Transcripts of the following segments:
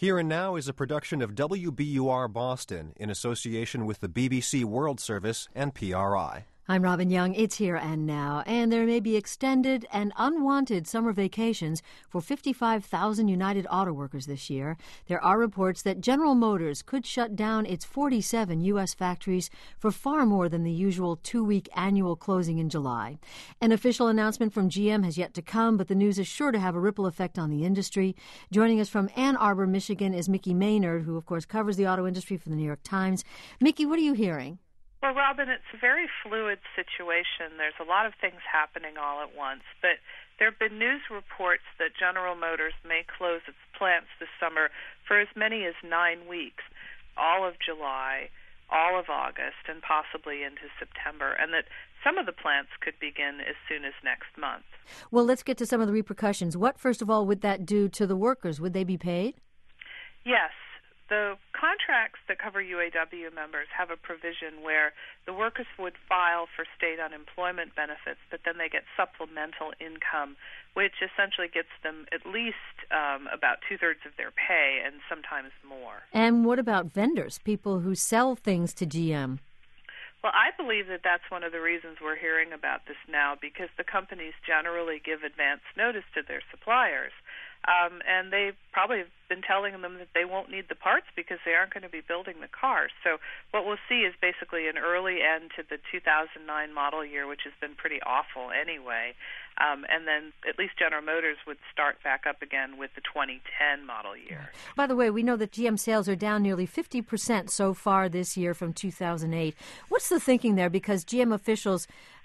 Here and Now is a production of WBUR Boston in association with the BBC World Service and PRI. I'm Robin Young. It's Here and Now, and there may be extended and unwanted summer vacations for 55,000 United Auto Workers this year. There are reports that General Motors could shut down its 47 U.S. factories for far more than the usual 2-week annual closing in July. An official announcement from GM has yet to come, but the news is sure to have a ripple effect on the industry. Joining us from Ann Arbor, Michigan, is Mickey Maynard, who, of course, covers the auto industry for the New York Times. Mickey, what are you hearing? Well, Robin, it's a very fluid situation. There's a lot of things happening all at once, but there have been news reports that General Motors may close its plants this summer for as many as 9 weeks, all of July, all of August, and possibly into September, and that some of the plants could begin as soon as next month. Well, let's get to some of the repercussions. What, first of all, would that do to the workers? Would they be paid? Yes. The contracts that cover UAW members have a provision where the workers would file for state unemployment benefits, but then they get supplemental income, which essentially gets them at least about two-thirds of their pay and sometimes more. And what about vendors, people who sell things to GM? Well, I believe that that's one of the reasons we're hearing about this now, because the companies generally give advance notice to their suppliers. And they probably have been telling them that they won't need the parts because they aren't going to be building the cars. So what we'll see is basically an early end to the 2009 model year, which has been pretty awful anyway. And then at least General Motors would start back up again with the 2010 model year. By the way, we know that GM sales are down nearly 50% so far this year from 2008. What's the thinking there? Because GM officials,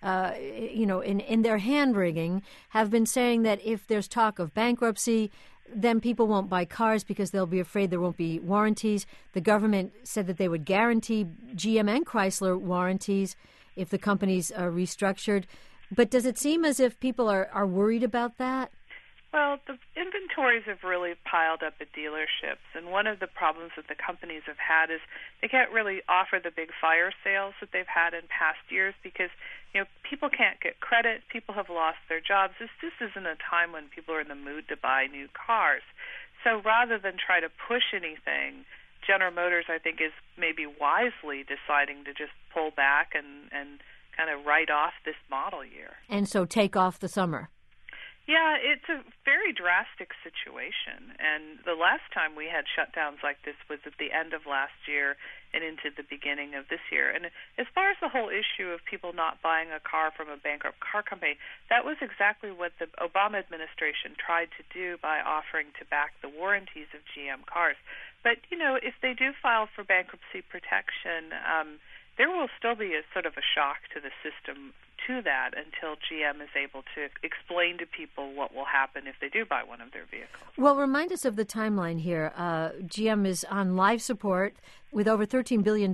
in their hand-wringing, have been saying that if there's talk of bankruptcy, then people won't buy cars because they'll be afraid there won't be warranties. The government said that they would guarantee GM and Chrysler warranties if the companies are restructured. But does it seem as if people are worried about that? Well, the inventories have really piled up at dealerships, and one of the problems that the companies have had is they can't really offer the big fire sales that they've had in past years because, people can't get credit, people have lost their jobs. This just isn't a time when people are in the mood to buy new cars. So rather than try to push anything, General Motors, I think, is maybe wisely deciding to just pull back and kind of write off this model year. And so take off the summer. Yeah, it's a very drastic situation, and the last time we had shutdowns like this was at the end of last year and into the beginning of this year. And as far as the whole issue of people not buying a car from a bankrupt car company, that was exactly what the Obama administration tried to do by offering to back the warranties of GM cars. But, if they do file for bankruptcy protection, there will still be a sort of a shock to the system to that until GM is able to explain to people what will happen if they do buy one of their vehicles. Well, remind us of the timeline here. GM is on life support with over $13 billion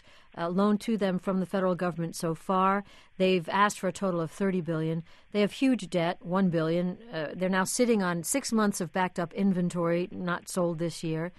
loaned to them from the federal government so far. They've asked for a total of $30 billion. They have huge debt, $1 billion. They're now sitting on 6 months of backed-up inventory, not sold this year.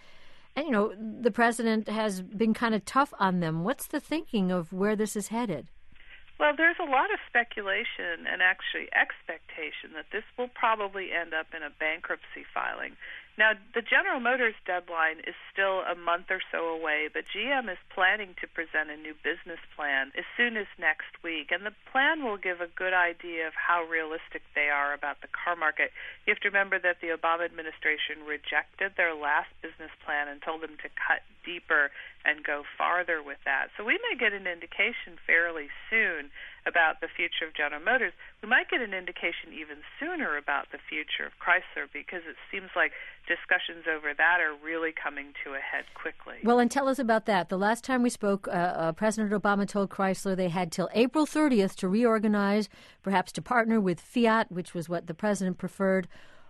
And, the president has been kind of tough on them. What's the thinking of where this is headed? Well, there's a lot of speculation and actually expectation that this will probably end up in a bankruptcy filing. Now, the General Motors deadline is still a month or so away, but GM is planning to present a new business plan as soon as next week, and the plan will give a good idea of how realistic they are about the car market. You have to remember that the Obama administration rejected their last business plan and told them to cut deeper and go farther with that. So we may get an indication fairly soon about the future of General Motors. We might get an indication even sooner about the future of Chrysler because it seems like discussions over that are really coming to a head quickly. Well, and tell us about that. The last time we spoke, President Obama told Chrysler they had till April 30th to reorganize, perhaps to partner with Fiat, which was what the president preferred,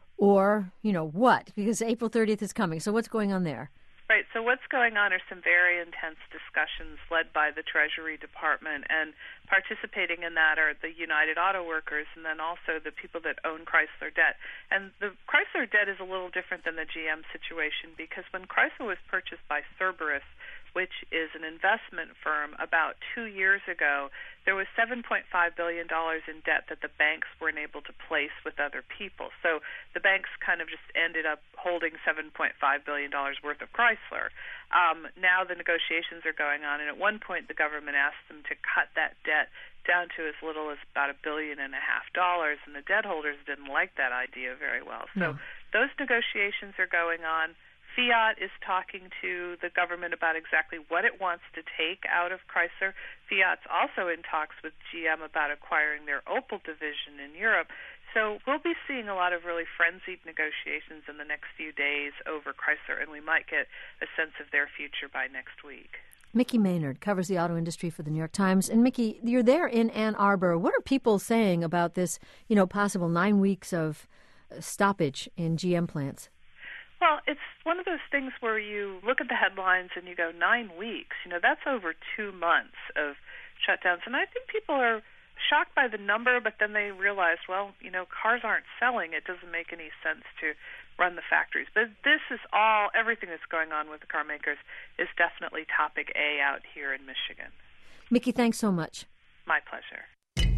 or, what? Because April 30th is coming. So what's going on there? Right. So what's going on are some very intense discussions led by the Treasury Department and participating in that are the United Auto Workers and then also the people that own Chrysler debt. And the Chrysler debt is a little different than the GM situation because when Chrysler was purchased by Cerberus, which is an investment firm, about 2 years ago, there was $7.5 billion in debt that the banks weren't able to place with other people. So the banks kind of just ended up holding $7.5 billion worth of Chrysler. Now the negotiations are going on, and at one point the government asked them to cut that debt down to as little as about $1.5 billion, and the debt holders didn't like that idea very well. So those negotiations are going on. Fiat is talking to the government about exactly what it wants to take out of Chrysler. Fiat's also in talks with GM about acquiring their Opel division in Europe. So we'll be seeing a lot of really frenzied negotiations in the next few days over Chrysler, and we might get a sense of their future by next week. Mickey Maynard covers the auto industry for the New York Times. And Mickey, you're there in Ann Arbor. What are people saying about this, possible 9 weeks of stoppage in GM plants? Well, it's one of those things where you look at the headlines and you go, 9 weeks. That's over 2 months of shutdowns. And I think people are shocked by the number, but then they realize, well, cars aren't selling. It doesn't make any sense to run the factories. But this is everything that's going on with the car makers is definitely topic A out here in Michigan. Mickey, thanks so much. My pleasure.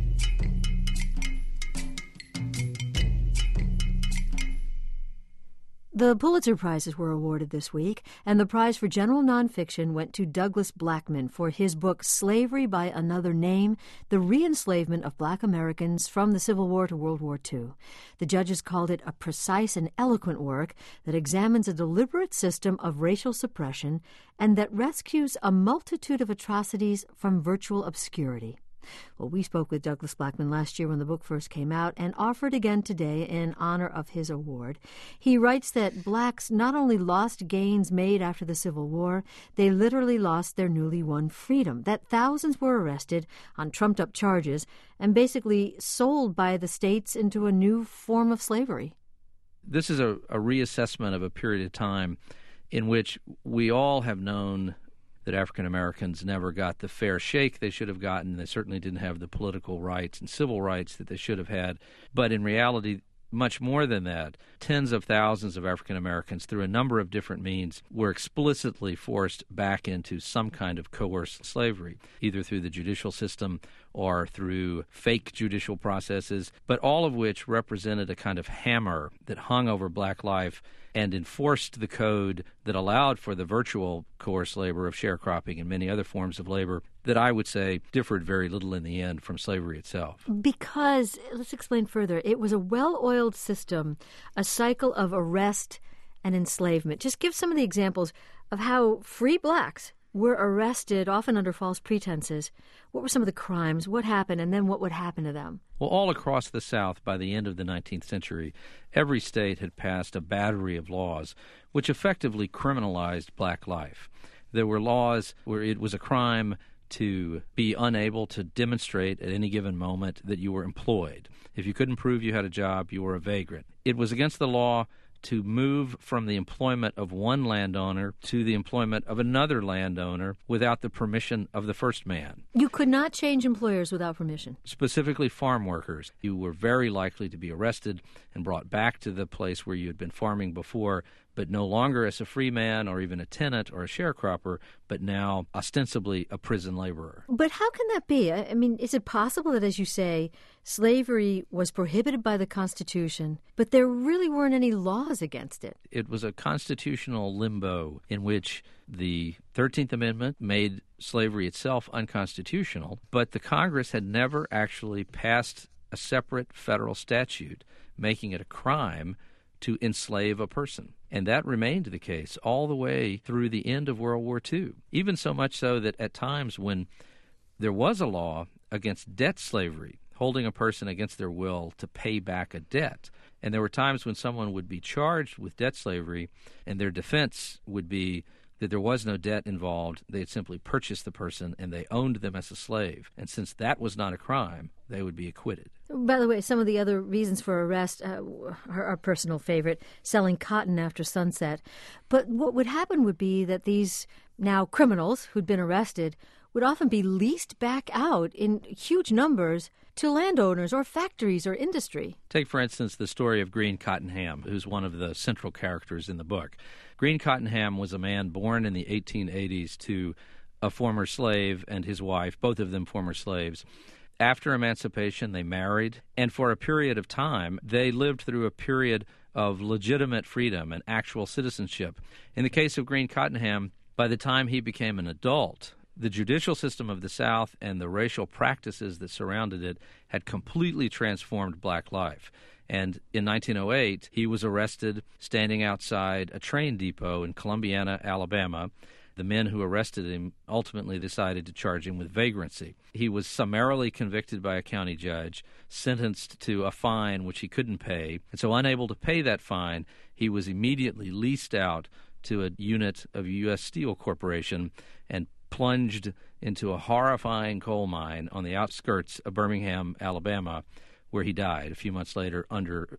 The Pulitzer Prizes were awarded this week, and the prize for general nonfiction went to Douglas Blackman for his book Slavery by Another Name, The Re-Enslavement of Black Americans from the Civil War to World War II. The judges called it a precise and eloquent work that examines a deliberate system of racial suppression and that rescues a multitude of atrocities from virtual obscurity. Well, we spoke with Douglas Blackman last year when the book first came out and offered again today in honor of his award. He writes that blacks not only lost gains made after the Civil War, they literally lost their newly won freedom, that thousands were arrested on trumped-up charges and basically sold by the states into a new form of slavery. This is a reassessment of a period of time in which we all have known that African Americans never got the fair shake they should have gotten. They certainly didn't have the political rights and civil rights that they should have had. But in reality, much more than that, tens of thousands of African Americans, through a number of different means, were explicitly forced back into some kind of coerced slavery, either through the judicial system or through fake judicial processes, but all of which represented a kind of hammer that hung over black life and enforced the code that allowed for the virtual coerced labor of sharecropping and many other forms of labor that I would say differed very little in the end from slavery itself. Because, let's explain further, it was a well-oiled system, a cycle of arrest and enslavement. Just give some of the examples of how free blacks were arrested, often under false pretenses. What were some of the crimes? What happened? And then what would happen to them? Well, all across the South, by the end of the 19th century, every state had passed a battery of laws which effectively criminalized black life. There were laws where it was a crime to be unable to demonstrate at any given moment that you were employed. If you couldn't prove you had a job, you were a vagrant. It was against the law to move from the employment of one landowner to the employment of another landowner without the permission of the first man. You could not change employers without permission. Specifically farm workers. You were very likely to be arrested and brought back to the place where you had been farming before, but no longer as a free man or even a tenant or a sharecropper, but now ostensibly a prison laborer. But how can that be? I mean, is it possible that, as you say, slavery was prohibited by the Constitution, but there really weren't any laws against it? It was a constitutional limbo in which the 13th Amendment made slavery itself unconstitutional, but the Congress had never actually passed a separate federal statute making it a crime to enslave a person. And that remained the case all the way through the end of World War II, even so much so that at times when there was a law against debt slavery, holding a person against their will to pay back a debt, and there were times when someone would be charged with debt slavery and their defense would be that there was no debt involved. They had simply purchased the person and they owned them as a slave. And since that was not a crime, they would be acquitted. By the way, some of the other reasons for arrest are our personal favorite, selling cotton after sunset. But what would happen would be that these now criminals who'd been arrested would often be leased back out in huge numbers to landowners or factories or industry. Take, for instance, the story of Green Cottenham, who's one of the central characters in the book. Green Cottenham was a man born in the 1880s to a former slave and his wife, both of them former slaves. After emancipation, they married, and for a period of time, they lived through a period of legitimate freedom and actual citizenship. In the case of Green Cottenham, by the time he became an adult, the judicial system of the South and the racial practices that surrounded it had completely transformed black life. And in 1908, he was arrested standing outside a train depot in Columbiana, Alabama. The men who arrested him ultimately decided to charge him with vagrancy. He was summarily convicted by a county judge, sentenced to a fine which he couldn't pay, and so unable to pay that fine, he was immediately leased out to a unit of U.S. Steel Corporation and plunged into a horrifying coal mine on the outskirts of Birmingham, Alabama, where he died a few months later under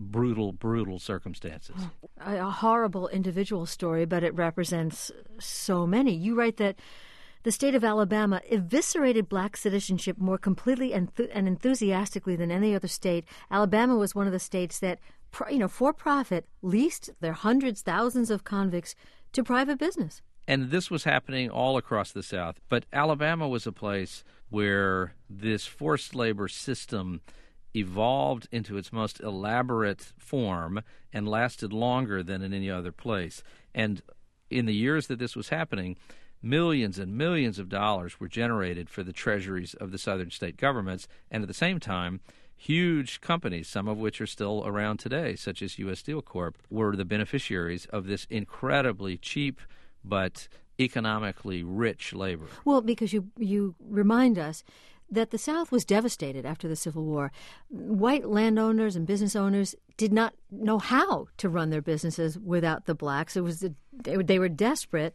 brutal circumstances. A horrible individual story, but it represents so many. You write that the state of Alabama eviscerated black citizenship more completely and enthusiastically than any other state. Alabama was one of the states that, for profit, leased their hundreds, thousands of convicts to private business. And this was happening all across the South. But Alabama was a place where this forced labor system evolved into its most elaborate form and lasted longer than in any other place. And in the years that this was happening, millions and millions of dollars were generated for the treasuries of the southern state governments, and at the same time, huge companies, some of which are still around today, such as U.S. Steel Corp., were the beneficiaries of this incredibly cheap but economically rich labor. Well, because you remind us that the South was devastated after the Civil War. White landowners and business owners did not know how to run their businesses without the blacks. They were desperate.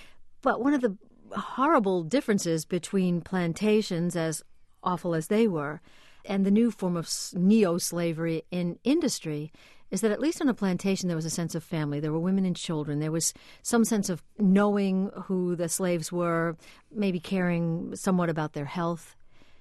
But one of the horrible differences between plantations, as awful as they were, and the new form of neo-slavery in industry is that at least on a plantation there was a sense of family. There were women and children. There was some sense of knowing who the slaves were, maybe caring somewhat about their health.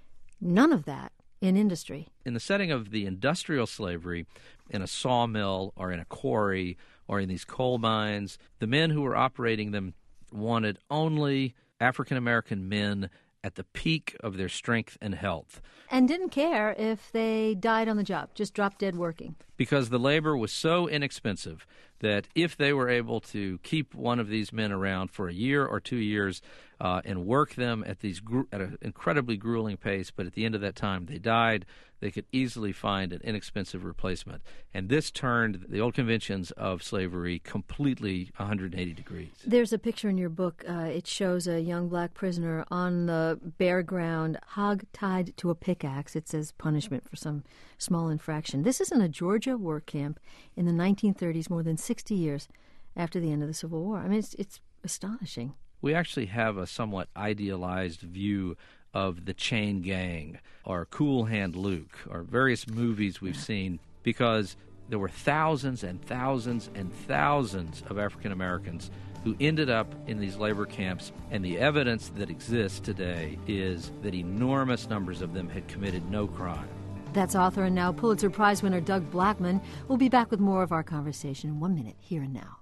None of that in industry. In the setting of the industrial slavery, in a sawmill or in a quarry or in these coal mines, the men who were operating them wanted only African-American men at the peak of their strength and health. And didn't care if they died on the job, just dropped dead working. Because the labor was so inexpensive that if they were able to keep one of these men around for a year or 2 years and work them at an incredibly grueling pace, but at the end of that time they died, they could easily find an inexpensive replacement. And this turned the old conventions of slavery completely 180 degrees. There's a picture in your book. It shows a young black prisoner on the bare ground, hog-tied to a pickaxe. It says punishment for some small infraction. This is in a Georgia work camp in the 1930s, more than 60 years after the end of the Civil War. I mean, it's astonishing. We actually have a somewhat idealized view of the Chain Gang or Cool Hand Luke or various movies we've seen, because there were thousands and thousands and thousands of African Americans who ended up in these labor camps, and the evidence that exists today is that enormous numbers of them had committed no crime. That's author and now Pulitzer Prize winner Doug Blackman. We'll be back with more of our conversation in 1 minute, Here and Now.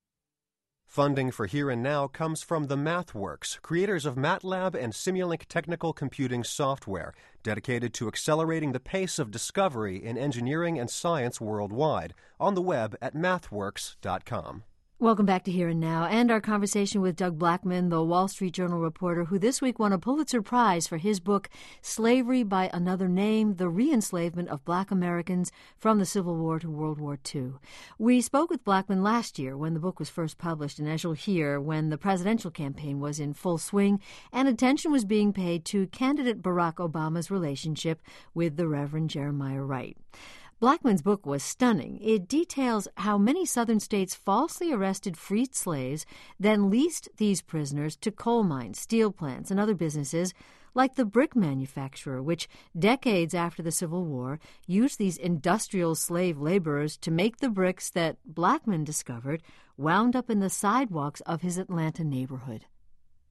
Funding for Here and Now comes from the MathWorks, creators of MATLAB and Simulink technical computing software, dedicated to accelerating the pace of discovery in engineering and science worldwide, on the web at mathworks.com. Welcome back to Here and Now, and our conversation with Doug Blackman, the Wall Street Journal reporter who this week won a Pulitzer Prize for his book, Slavery by Another Name, The Re-Enslavement of Black Americans from the Civil War to World War II. We spoke with Blackman last year when the book was first published, and as you'll hear, when the presidential campaign was in full swing and attention was being paid to candidate Barack Obama's relationship with the Reverend Jeremiah Wright. Blackman's book was stunning. It details how many southern states falsely arrested freed slaves, then leased these prisoners to coal mines, steel plants, and other businesses, like the brick manufacturer, which decades after the Civil War used these industrial slave laborers to make the bricks that Blackman discovered wound up in the sidewalks of his Atlanta neighborhood.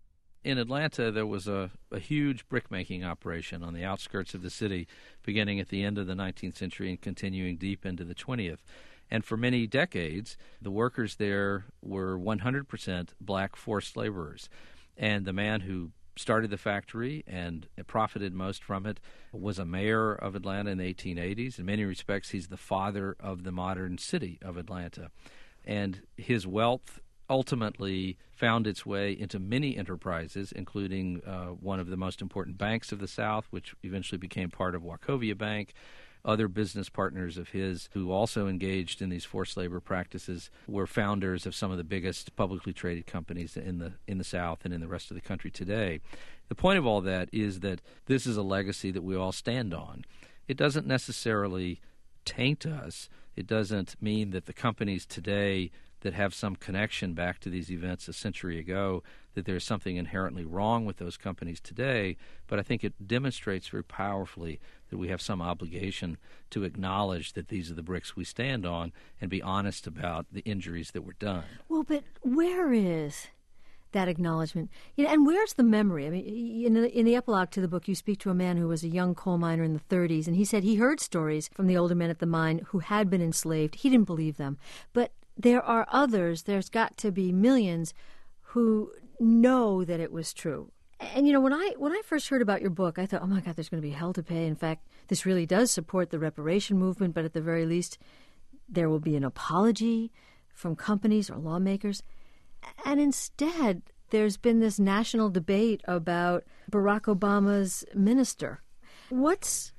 In Atlanta, there was a huge brick-making operation on the outskirts of the city, beginning at the end of the 19th century and continuing deep into the 20th. And for many decades, the workers there were 100% black forced laborers. And the man who started the factory and profited most from it was a mayor of Atlanta in the 1880s. In many respects, he's the father of the modern city of Atlanta. And his wealth ultimately found its way into many enterprises, including one of the most important banks of the South, which eventually became part of Wachovia Bank. Other business partners of his who also engaged in these forced labor practices were founders of some of the biggest publicly traded companies in the South and in the rest of the country today. The point of all that is that this is a legacy that we all stand on. It doesn't necessarily taint us. It doesn't mean that the companies today that have some connection back to these events a century ago, that there's something inherently wrong with those companies today, but I think it demonstrates very powerfully that we have some obligation to acknowledge that these are the bricks we stand on and be honest about the injuries that were done. Well, but where is that acknowledgement? And where's the memory? I mean, in the epilogue to the book, you speak to a man who was a young coal miner in the 30s, and he said he heard stories from the older men at the mine who had been enslaved. He didn't believe them. But there are others, there's got to be millions, who know that it was true. And, when I first heard about your book, I thought, oh, my God, there's going to be hell to pay. In fact, this really does support the reparation movement, but at the very least, there will be an apology from companies or lawmakers. And instead, there's been this national debate about Barack Obama's minister. What's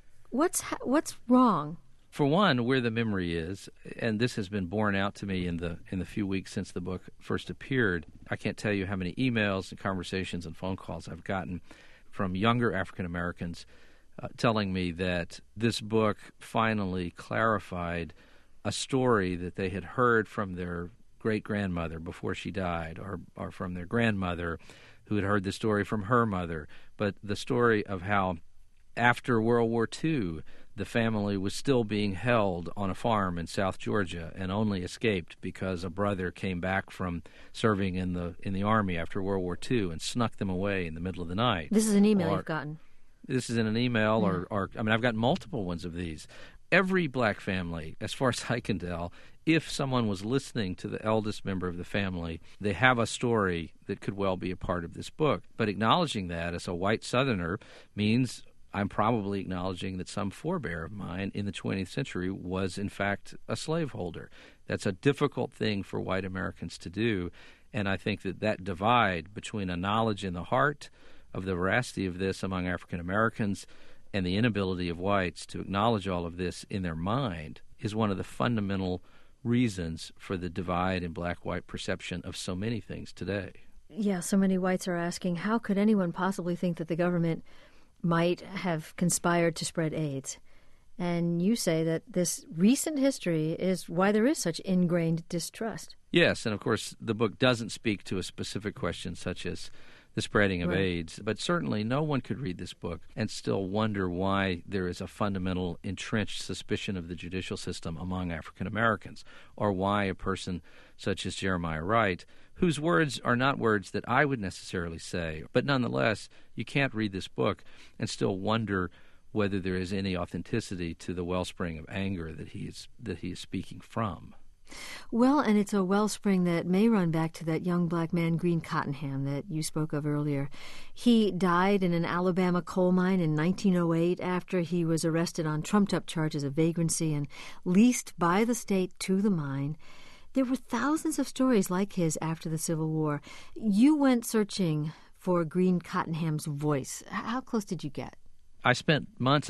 wrong? For one, where the memory is, and this has been borne out to me in the few weeks since the book first appeared, I can't tell you how many emails and conversations and phone calls I've gotten from younger African Americans telling me that this book finally clarified a story that they had heard from their great-grandmother before she died, or from their grandmother who had heard the story from her mother, but the story of how after World War II, the family was still being held on a farm in South Georgia and only escaped because a brother came back from serving in the Army after World War II and snuck them away in the middle of the night. This is an email you've gotten. This is in an email, or I've got multiple ones of these. Every black family, as far as I can tell, if someone was listening to the eldest member of the family, they have a story that could well be a part of this book. But acknowledging that as a white Southerner means I'm probably acknowledging that some forebear of mine in the 20th century was, in fact, a slaveholder. That's a difficult thing for white Americans to do, and I think that divide between a knowledge in the heart of the veracity of this among African Americans and the inability of whites to acknowledge all of this in their mind is one of the fundamental reasons for the divide in black-white perception of so many things today. Yeah, so many whites are asking, how could anyone possibly think that the government might have conspired to spread AIDS? And you say that this recent history is why there is such ingrained distrust. Yes, and of course the book doesn't speak to a specific question such as the spreading of AIDS, but certainly no one could read this book and still wonder why there is a fundamental entrenched suspicion of the judicial system among African Americans, or why a person such as Jeremiah Wright, whose words are not words that I would necessarily say, but nonetheless, you can't read this book and still wonder whether there is any authenticity to the wellspring of anger that he is speaking from. Well, and it's a wellspring that may run back to that young black man, Green Cottenham, that you spoke of earlier. He died in an Alabama coal mine in 1908 after he was arrested on trumped-up charges of vagrancy and leased by the state to the mine. There were thousands of stories like his after the Civil War. You went searching for Green Cottenham's voice. How close did you get? I spent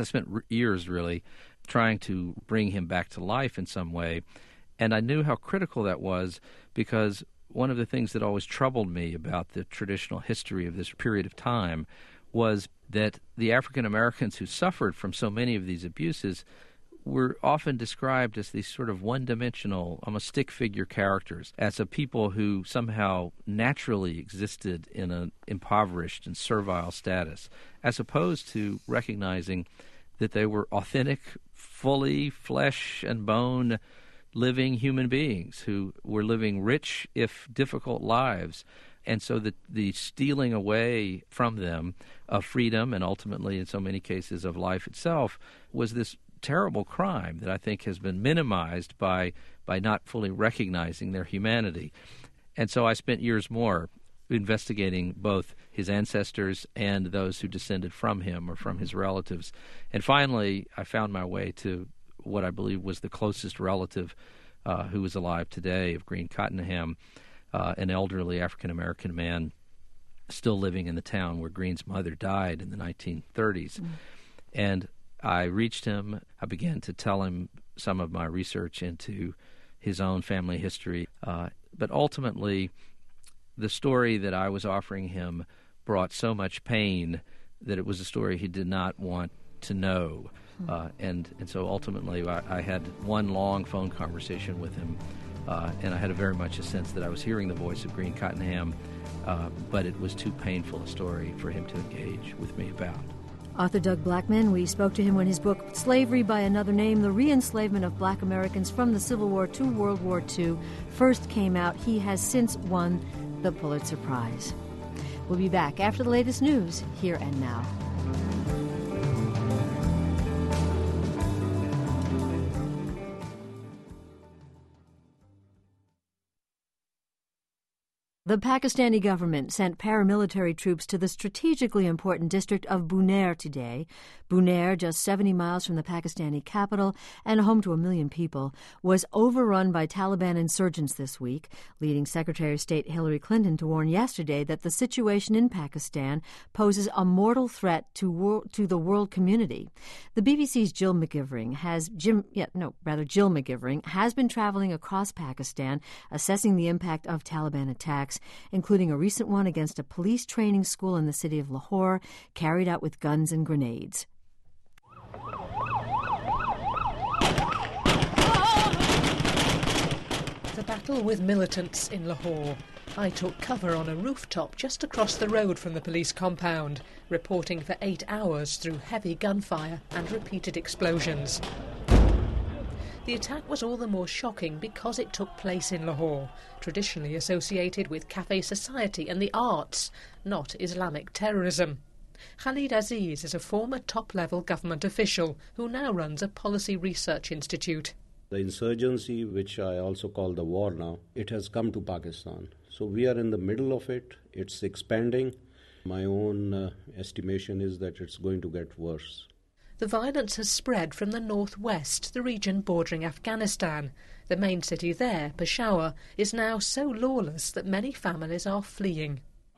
years really, trying to bring him back to life in some way. And I knew how critical that was because one of the things that always troubled me about the traditional history of this period of time was that the African Americans who suffered from so many of these abuses were often described as these sort of one-dimensional, almost stick figure characters, as a people who somehow naturally existed in an impoverished and servile status, as opposed to recognizing that they were authentic, fully flesh and bone living human beings who were living rich, if difficult, lives And so the stealing away from them of freedom and ultimately, in so many cases, of life itself was this terrible crime that I think has been minimized by not fully recognizing their humanity. And so I spent years more investigating both his ancestors and those who descended from him or from his relatives. And finally, I found my way to what I believe was the closest relative who is alive today of Green Cottenham, an elderly African-American man still living in the town where Green's mother died in the 1930s. And I reached him. I began to tell him some of my research into his own family history. But ultimately, the story that I was offering him brought so much pain that it was a story he did not want to know. And so ultimately I had one long phone conversation with him, and I had very much a sense that I was hearing the voice of Green Cottenham, but it was too painful a story for him to engage with me about. Author Doug Blackman, we spoke to him when his book, Slavery by Another Name, The Re-Enslavement of Black Americans from the Civil War to World War II, first came out. He has since won the Pulitzer Prize. We'll be back after the latest news, Here and Now. The Pakistani government sent paramilitary troops to the strategically important district of Buner today. Buner, just 70 miles from the Pakistani capital and home to 1 million people, was overrun by Taliban insurgents this week, leading Secretary of State Hillary Clinton to warn yesterday that the situation in Pakistan poses a mortal threat to the world community. The BBC's Jill McGivering has been traveling across Pakistan, assessing the impact of Taliban attacks, including a recent one against a police training school in the city of Lahore, carried out with guns and grenades. The battle with militants in Lahore. I took cover on a rooftop just across the road from the police compound, reporting for 8 hours through heavy gunfire and repeated explosions. The attack was all the more shocking because it took place in Lahore, traditionally associated with cafe society and the arts, not Islamic terrorism. Khalid Aziz is a former top-level government official who now runs a policy research institute. The insurgency, which I also call the war now, it has come to Pakistan. So we are in the middle of it. It's expanding. My own estimation is that it's going to get worse. The violence has spread from the northwest, the region bordering Afghanistan. The main city there, Peshawar, is now so lawless that many families are fleeing.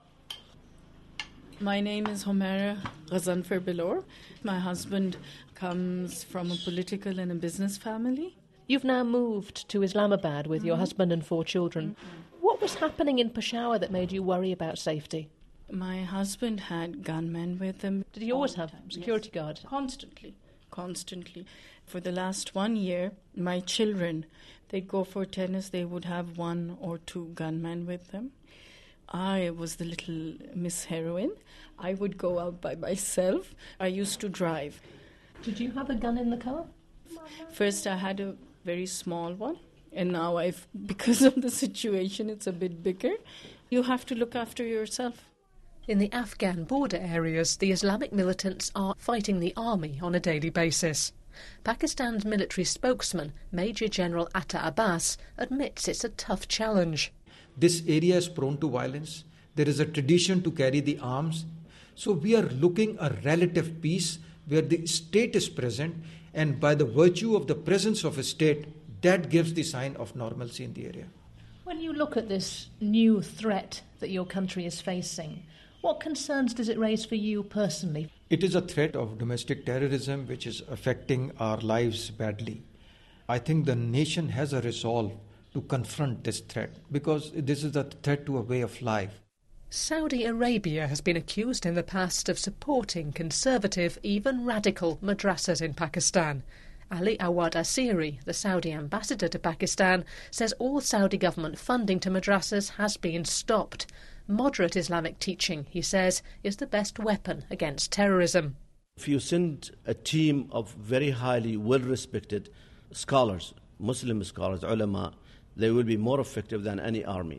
My name is Homaira Ghazanfar Bilor. My husband comes from a political and a business family. You've now moved to Islamabad with your husband and 4 children. What was happening in Peshawar that made you worry about safety? My husband had gunmen with him. Did he always have security guards? Constantly. For the last 1 year, my children, they'd go for tennis, they would have 1 or 2 gunmen with them. I was the little Miss Heroine. I would go out by myself. I used to drive. Did you have a gun in the car? First I had a very small one, and now because of the situation, it's a bit bigger. You have to look after yourself. In the Afghan border areas, the Islamic militants are fighting the army on a daily basis. Pakistan's military spokesman, Major General Atta Abbas, admits it's a tough challenge. This area is prone to violence. There is a tradition to carry the arms. So we are looking at relative peace where the state is present, and by the virtue of the presence of a state, that gives the sign of normalcy in the area. When you look at this new threat that your country is facing, what concerns does it raise for you personally? It is a threat of domestic terrorism which is affecting our lives badly. I think the nation has a resolve to confront this threat because this is a threat to a way of life. Saudi Arabia has been accused in the past of supporting conservative, even radical madrasas in Pakistan. Ali Awad Asiri, the Saudi ambassador to Pakistan, says all Saudi government funding to madrasas has been stopped. Moderate Islamic teaching, he says, is the best weapon against terrorism. If you send a team of very highly well-respected scholars, Muslim scholars, ulama, they will be more effective than any army.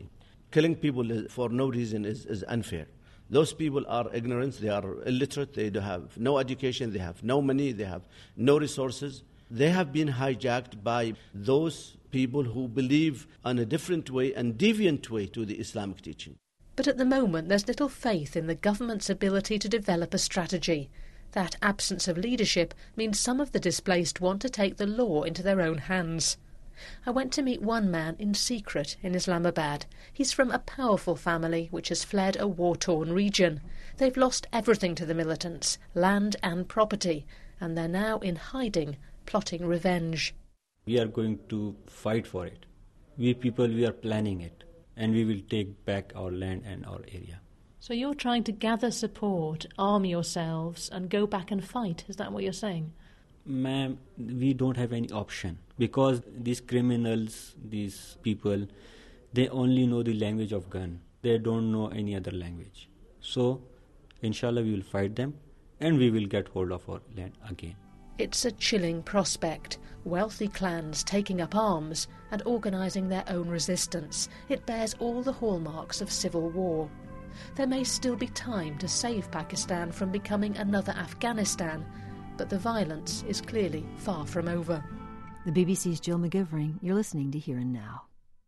killing people for no reason is unfair. Those people are ignorant, they are illiterate, they have no education, they have no money, they have no resources. They have been hijacked by those people who believe in a different way and deviant way to the Islamic teaching. But at the moment, there's little faith in the government's ability to develop a strategy. That absence of leadership means some of the displaced want to take the law into their own hands. I went to meet one man in secret in Islamabad. He's from a powerful family which has fled a war-torn region. They've lost everything to the militants, land and property, and they're now in hiding, plotting revenge. We are going to fight for it. We people, we are planning it, and we will take back our land and our area. So you're trying to gather support, arm yourselves, and go back and fight. Is that what you're saying? Ma'am, we don't have any option because these criminals, these people, they only know the language of gun. They don't know any other language. So, inshallah, we will fight them and we will get hold of our land again. It's a chilling prospect. Wealthy clans taking up arms and organising their own resistance. It bears all the hallmarks of civil war. There may still be time to save Pakistan from becoming another Afghanistan, but the violence is clearly far from over. The BBC's Jill McGivering. You're listening to Here and Now.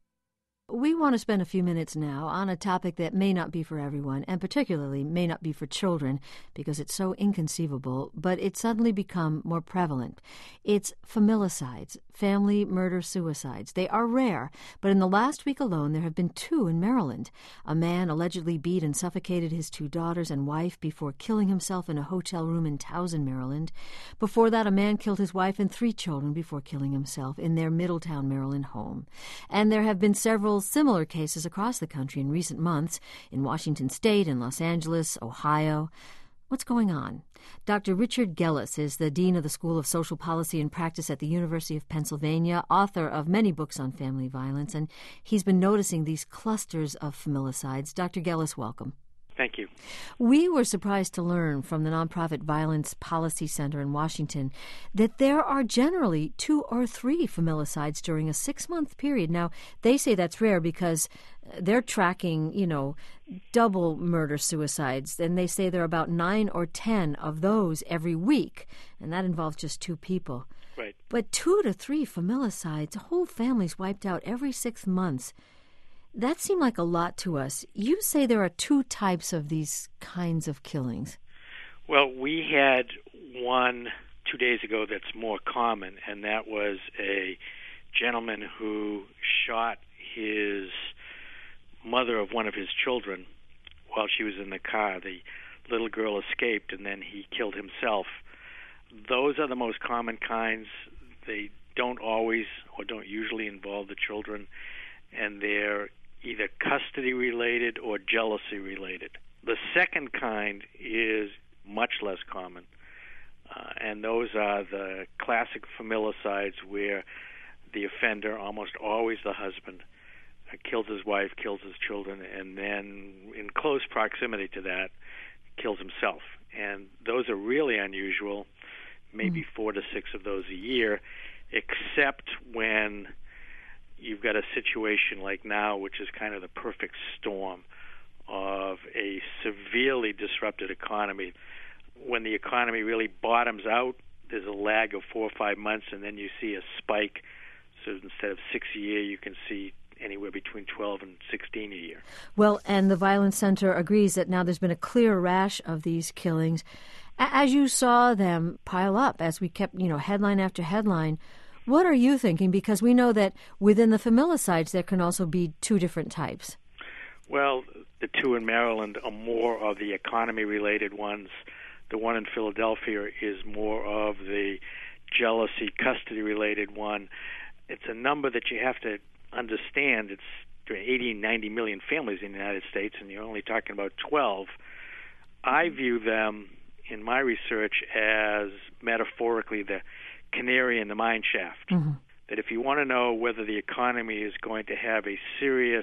We want to spend a few minutes now on a topic that may not be for everyone, and particularly may not be for children, because it's so inconceivable, but it's suddenly become more prevalent. It's familicides, family murder-suicides. They are rare, but in the last week alone there have been 2 in Maryland. A man allegedly beat and suffocated his 2 daughters and wife before killing himself in a hotel room in Towson, Maryland. Before that, a man killed his wife and 3 children before killing himself in their Middletown, Maryland home. And there have been several similar cases across the country in recent months, in Washington State, in Los Angeles, Ohio. What's going on? Dr. Richard Gellis is the Dean of the School of Social Policy and Practice at the University of Pennsylvania, author of many books on family violence, and he's been noticing these clusters of familicides. Dr. Gellis, welcome. Thank you. We were surprised to learn from the nonprofit Violence Policy Center in Washington that there are generally 2 or 3 familicides during a 6-month period. Now, they say that's rare because they're tracking, double murder-suicides, and they say there are about 9 or 10 of those every week, and that involves just 2 people. Right. But 2 to 3 familicides, whole families wiped out every 6 months. That seemed like a lot to us. You say there are 2 types of these kinds of killings. Well, we had one 2 days ago that's more common, and that was a gentleman who shot his mother of one of his children while she was in the car. The little girl escaped, and then he killed himself. Those are the most common kinds. They don't always or don't usually involve the children, and they're either custody-related or jealousy-related. The second kind is much less common, and those are the classic familicides where the offender, almost always the husband, kills his wife, kills his children, and then in close proximity to that, kills himself. And those are really unusual, maybe 4 to 6 of those a year, except when you've got a situation like now, which is kind of the perfect storm of a severely disrupted economy. When the economy really bottoms out, there's a lag of 4 or 5 months, and then you see a spike. So instead of 6 a year, you can see anywhere between 12 and 16 a year. Well, and the Violence Center agrees that now there's been a clear rash of these killings. As you saw them pile up, as we kept, headline after headline, what are you thinking? Because we know that within the familicides there can also be 2 different types. Well, the 2 in Maryland are more of the economy-related ones. The one in Philadelphia is more of the jealousy, custody-related one. It's a number that you have to understand. It's 80, 90 million families in the United States, and you're only talking about 12. I view them, in my research, as metaphorically the canary in the mine shaft. Mm-hmm. That if you want to know whether the economy is going to have a serious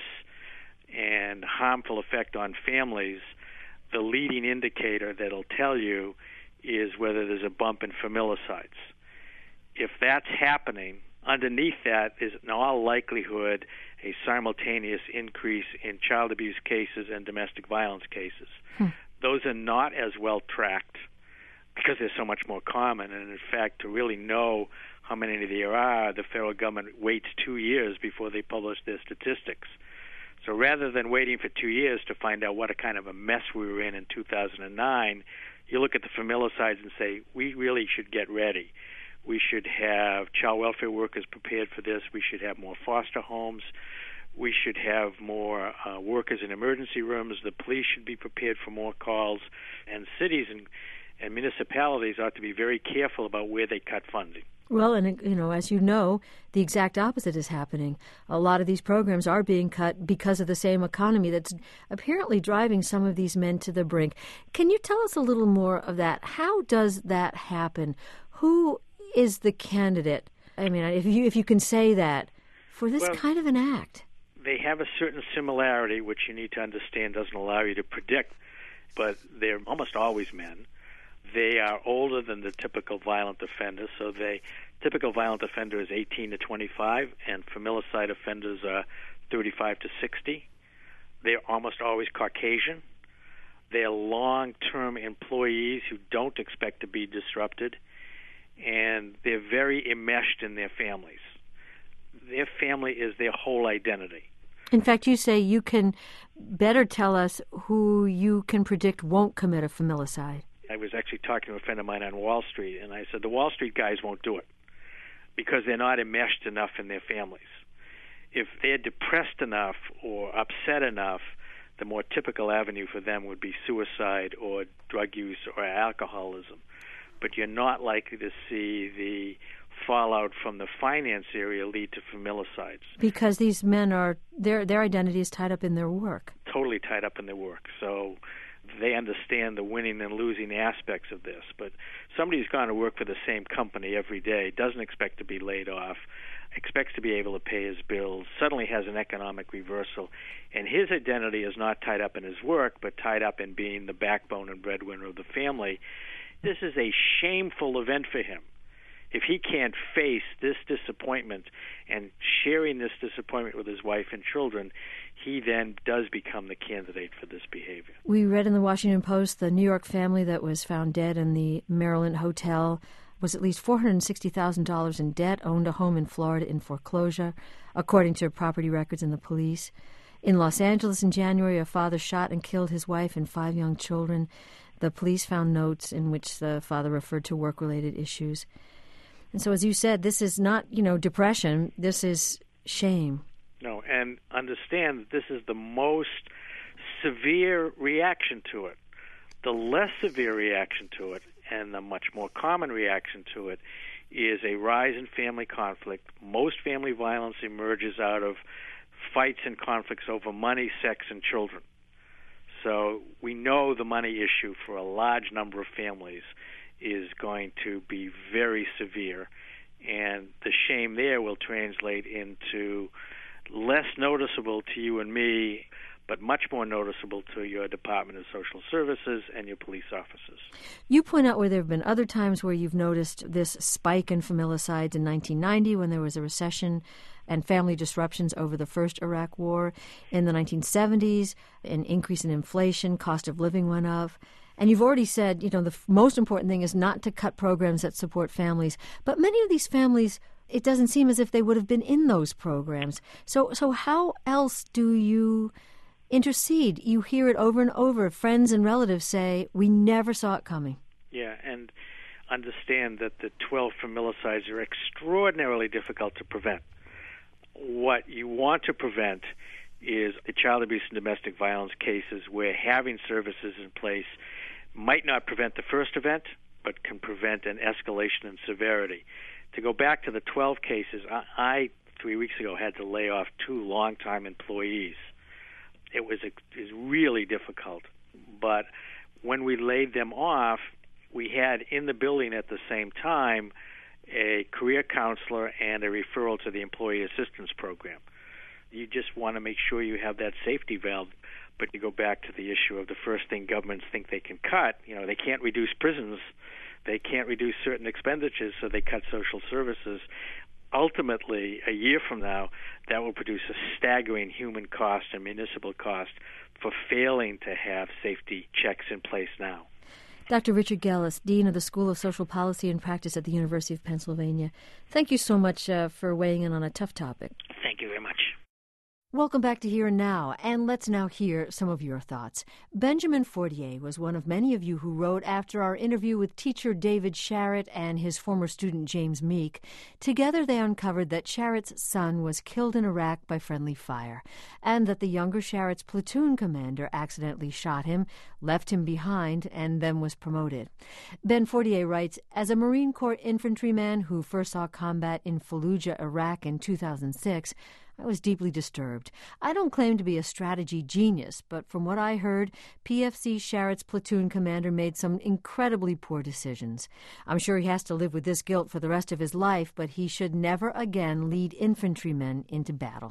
and harmful effect on families, the leading indicator that'll tell you is whether there's a bump in familicides. If that's happening, underneath that is in all likelihood a simultaneous increase in child abuse cases and domestic violence cases. Those are not as well tracked because they're so much more common. And in fact, to really know how many there are, the federal government waits 2 years before they publish their statistics. So rather than waiting for 2 years to find out what a kind of a mess we were in 2009, you look at the familicides and say, we really should get ready. We should have child welfare workers prepared for this. We should have more foster homes. We should have more workers in emergency rooms. The police should be prepared for more calls. And cities and municipalities ought to be very careful about where they cut funding. Well, and, as you know, the exact opposite is happening. A lot of these programs are being cut because of the same economy that's apparently driving some of these men to the brink. Can you tell us a little more of that? How does that happen? Who is the candidate? I mean, if you can say that, for this kind of an act. They have a certain similarity, which you need to understand doesn't allow you to predict, but they're almost always men. They are older than the typical violent offender, so the typical violent offender is 18 to 25, and familicide offenders are 35 to 60. They're almost always Caucasian. They're long-term employees who don't expect to be disrupted, and they're very enmeshed in their families. Their family is their whole identity. In fact, you say you can better tell us who you can predict won't commit a familicide. I was actually talking to a friend of mine on Wall Street, and I said the Wall Street guys won't do it because they're not enmeshed enough in their families. If they're depressed enough or upset enough, the more typical avenue for them would be suicide or drug use or alcoholism. But you're not likely to see the fallout from the finance area lead to familicides. Because these men their identity is tied up in their work. Totally tied up in their work. So they understand the winning and losing aspects of this. But somebody who's gone to work for the same company every day, doesn't expect to be laid off, expects to be able to pay his bills, suddenly has an economic reversal, and his identity is not tied up in his work, but tied up in being the backbone and breadwinner of the family. This is a shameful event for him. If he can't face this disappointment and sharing this disappointment with his wife and children, he then does become the candidate for this behavior. We read in the Washington Post the New York family that was found dead in the Maryland hotel was at least $460,000 in debt, owned a home in Florida in foreclosure, according to property records and the police. In Los Angeles in January, a father shot and killed his wife and 5 young children. The police found notes in which the father referred to work-related issues. And so, as you said, this is not, depression. This is shame. No, and understand that this is the most severe reaction to it. The less severe reaction to it, and the much more common reaction to it, is a rise in family conflict. Most family violence emerges out of fights and conflicts over money, sex, and children. So we know the money issue for a large number of families is going to be very severe, and the shame there will translate into less noticeable to you and me, but much more noticeable to your Department of Social Services and your police officers. You point out where there have been other times where you've noticed this spike in familicides in 1990 when there was a recession and family disruptions over the first Iraq War. In the 1970s, an increase in inflation, cost of living went up. And you've already said, the most important thing is not to cut programs that support families. But many of these families, it doesn't seem as if they would have been in those programs. So how else do you intercede? You hear it over and over. Friends and relatives say, we never saw it coming. Yeah, and understand that the 12 familicides are extraordinarily difficult to prevent. What you want to prevent is the child abuse and domestic violence cases where having services in place might not prevent the first event, but can prevent an escalation in severity. To go back to the 12 cases, I 3 weeks ago had to lay off 2 longtime employees. It was really difficult. But when we laid them off, we had in the building at the same time a career counselor and a referral to the Employee Assistance Program. You just want to make sure you have that safety valve. But you go back to the issue of the first thing governments think they can cut. They can't reduce prisons. They can't reduce certain expenditures, so they cut social services. ultimately, a year from now, that will produce a staggering human cost and municipal cost for failing to have safety checks in place now. Dr. Richard Gellis, Dean of the School of Social Policy and Practice at the University of Pennsylvania. Thank you so much for weighing in on a tough topic. Thank you very much. Welcome back to Here and Now, and let's now hear some of your thoughts. Benjamin Fortier was one of many of you who wrote after our interview with teacher David Sharrett and his former student James Meek. Together they uncovered that Sharrett's son was killed in Iraq by friendly fire, and that the younger Sharrett's platoon commander accidentally shot him, left him behind, and then was promoted. Ben Fortier writes, as a Marine Corps infantryman who first saw combat in Fallujah, Iraq in 2006, I was deeply disturbed. I don't claim to be a strategy genius, but from what I heard, PFC Sharrett's platoon commander made some incredibly poor decisions. I'm sure he has to live with this guilt for the rest of his life, but he should never again lead infantrymen into battle.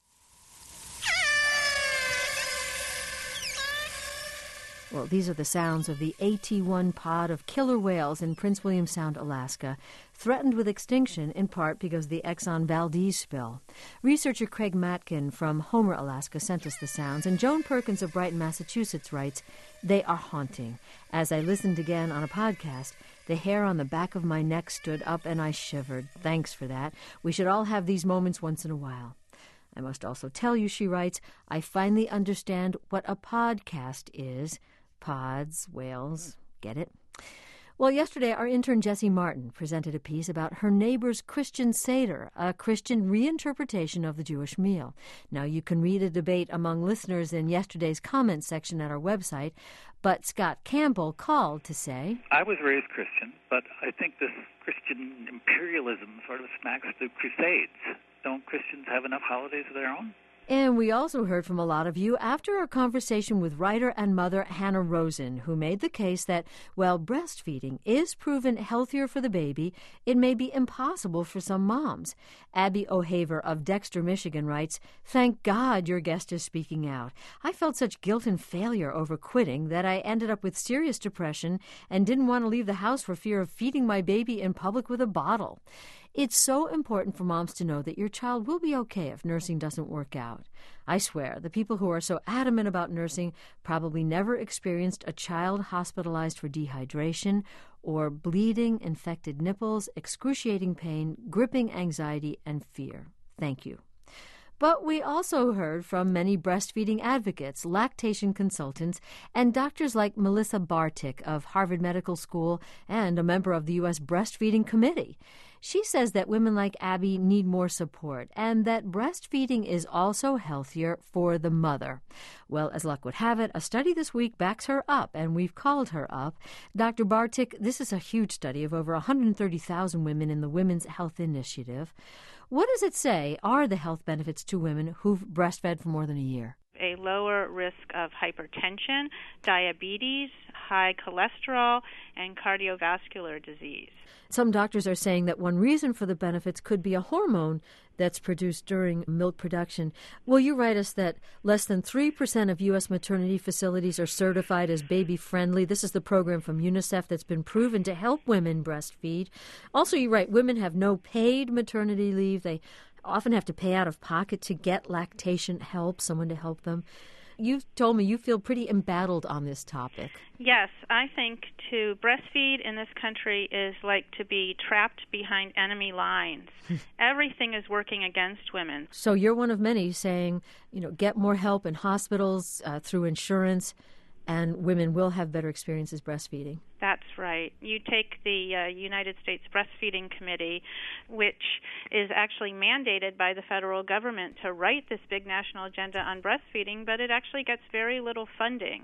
Well, these are the sounds of the AT-1 pod of killer whales in Prince William Sound, Alaska, threatened with extinction in part because of the Exxon Valdez spill. Researcher Craig Matkin from Homer, Alaska, sent us the sounds, and Joan Perkins of Brighton, Massachusetts writes, they are haunting. As I listened again on a podcast, the hair on the back of my neck stood up and I shivered. Thanks for that. We should all have these moments once in a while. I must also tell you, she writes, I finally understand what a podcast is. Pods, whales, get it? Well, yesterday our intern Jessie Martin presented a piece about her neighbor's Christian Seder, a Christian reinterpretation of the Jewish meal. Now, you can read a debate among listeners in yesterday's comments section at our website, but Scott Campbell called to say, I was raised Christian, but I think this Christian imperialism sort of smacks the Crusades. Don't Christians have enough holidays of their own? And we also heard from a lot of you after our conversation with writer and mother Hannah Rosen, who made the case that, while breastfeeding is proven healthier for the baby, it may be impossible for some moms. Abby O'Haver of Dexter, Michigan writes, thank God your guest is speaking out. I felt such guilt and failure over quitting that I ended up with serious depression and didn't want to leave the house for fear of feeding my baby in public with a bottle. It's so important for moms to know that your child will be okay if nursing doesn't work out. I swear, the people who are so adamant about nursing probably never experienced a child hospitalized for dehydration or bleeding, infected nipples, excruciating pain, gripping anxiety, and fear. Thank you. But we also heard from many breastfeeding advocates, lactation consultants, and doctors like Melissa Bartik of Harvard Medical School and a member of the U.S. Breastfeeding Committee. She says that women like Abby need more support and that breastfeeding is also healthier for the mother. Well, as luck would have it, a study this week backs her up, and we've called her up. Dr. Bartik, this is a huge study of over 130,000 women in the Women's Health Initiative. What does it say are the health benefits to women who've breastfed for more than a year? A lower risk of hypertension, diabetes, high cholesterol, and cardiovascular disease. Some doctors are saying that one reason for the benefits could be a hormone that's produced during milk production. Will you write us that less than 3% of U.S. maternity facilities are certified as baby-friendly? This is the program from UNICEF that's been proven to help women breastfeed. Also, you write women have no paid maternity leave. They often have to pay out of pocket to get lactation help, someone to help them. You've told me you feel pretty embattled on this topic. Yes, I think to breastfeed in this country is like to be trapped behind enemy lines. Everything is working against women. So you're one of many saying, get more help in hospitals through insurance, and women will have better experiences breastfeeding. That's right. You take the United States Breastfeeding Committee, which is actually mandated by the federal government to write this big national agenda on breastfeeding, but it actually gets very little funding.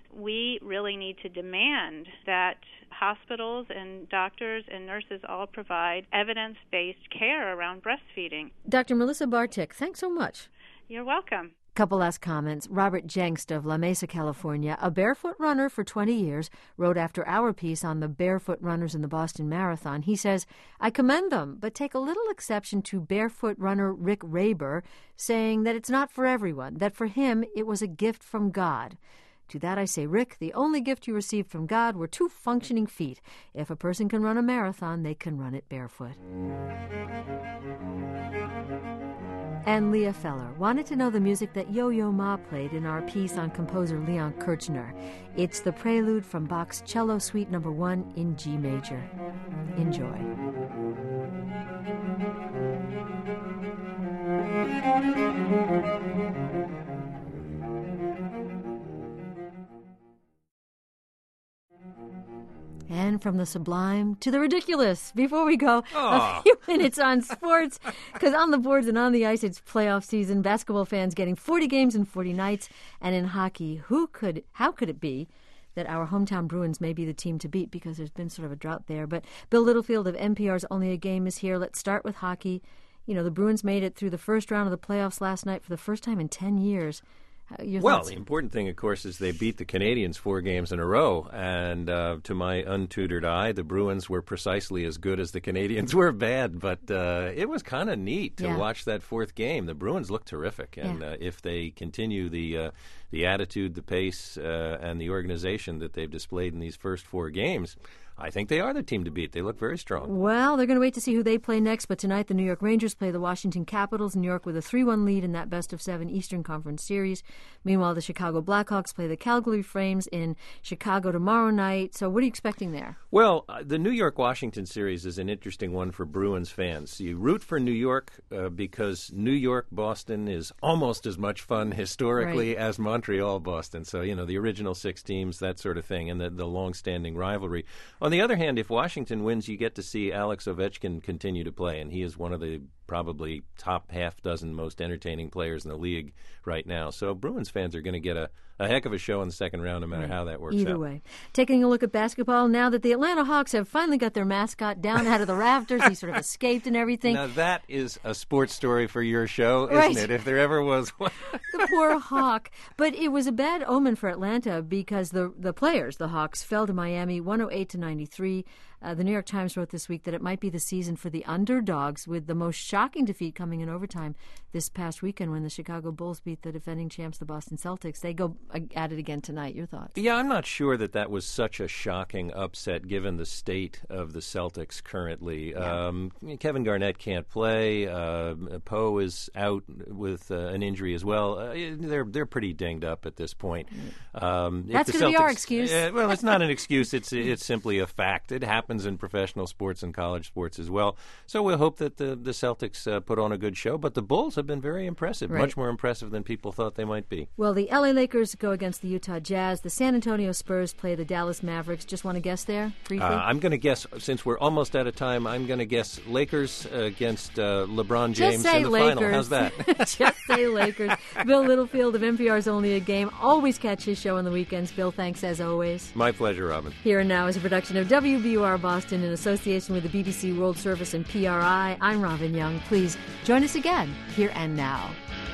We really need to demand that hospitals and doctors and nurses all provide evidence-based care around breastfeeding. Dr. Melissa Bartik, thanks so much. You're welcome. Couple last comments. Robert Jengst of La Mesa, California, a barefoot runner for 20 years, wrote after our piece on the barefoot runners in the Boston Marathon. He says, I commend them, but take a little exception to barefoot runner Rick Raber, saying that it's not for everyone, that for him it was a gift from God. To that I say, Rick, the only gift you received from God were 2 functioning feet. If a person can run a marathon, they can run it barefoot. And Leah Feller wanted to know the music that Yo-Yo Ma played in our piece on composer Leon Kirchner. It's the prelude from Bach's Cello Suite No. 1 in G major. Enjoy. And from the sublime to the ridiculous. Before we go, a few minutes on sports, because on the boards and on the ice, it's playoff season. Basketball fans getting 40 games in 40 nights. And in hockey, how could it be that our hometown Bruins may be the team to beat, because there's been sort of a drought there. But Bill Littlefield of NPR's Only a Game is here. Let's start with hockey. You know, the Bruins made it through the first round of the playoffs last night for the first time in 10 years. Well, the important thing, of course, is they beat the Canadiens 4 games in a row. And to my untutored eye, the Bruins were precisely as good as the Canadiens were bad. But it was kind of neat to watch that 4th game. The Bruins look terrific. And if they continue the attitude, the pace, and the organization that they've displayed in these first 4 games, I think they are the team to beat. They look very strong. Well, they're going to wait to see who they play next, but tonight the New York Rangers play the Washington Capitals. New York with a 3-1 lead in that best-of-7 Eastern Conference Series. Meanwhile, the Chicago Blackhawks play the Calgary Flames in Chicago tomorrow night. So what are you expecting there? Well, the New York-Washington series is an interesting one for Bruins fans. You root for New York because New York-Boston is almost as much fun historically as Montreal-Boston. So, you know, the original 6 teams, that sort of thing, and the long-standing rivalry. On the other hand, if Washington wins, you get to see Alex Ovechkin continue to play, and he is one of the probably top half dozen most entertaining players in the league right now. So Bruins fans are going to get a heck of a show in the second round, no matter how that works out. Either way. Taking a look at basketball, now that the Atlanta Hawks have finally got their mascot down out of the rafters, he sort of escaped and everything. Now that is a sports story for your show, isn't it? If there ever was one. The poor Hawk. But it was a bad omen for Atlanta because the players, the Hawks, fell to Miami 108-93. The New York Times wrote this week that it might be the season for the underdogs, with the most shocking defeat coming in overtime this past weekend when the Chicago Bulls beat the defending champs, the Boston Celtics. They go at it again tonight. Your thoughts? Yeah, I'm not sure that was such a shocking upset given the state of the Celtics currently. Yeah. Kevin Garnett can't play. Poe is out with an injury as well. They're pretty dinged up at this point. That's going to be our excuse. Well, it's not an excuse. It's simply a fact. It happens in professional sports and college sports as well. So we'll hope that the Celtics put on a good show. But the Bulls have been very impressive, much more impressive than people thought they might be. Well, the L.A. Lakers go against the Utah Jazz. The San Antonio Spurs play the Dallas Mavericks. Just want to guess there, briefly? I'm going to guess, since we're almost out of time, I'm going to guess Lakers against LeBron James in the Lakers. final. How's that? Just say Lakers. Bill Littlefield of NPR's Only a Game. Always catch his show on the weekends. Bill, thanks as always. My pleasure, Robin. Here and Now is a production of WBUR Boston in association with the BBC World Service and PRI. I'm Robin Young. Please join us again, Here and Now.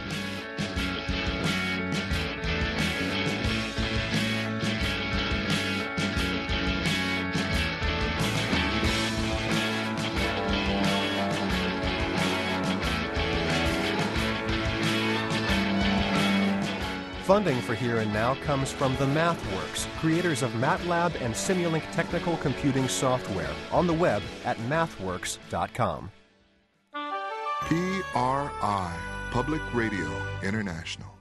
Funding for Here and Now comes from the MathWorks, creators of MATLAB and Simulink technical computing software, on the web at mathworks.com. PRI, Public Radio International.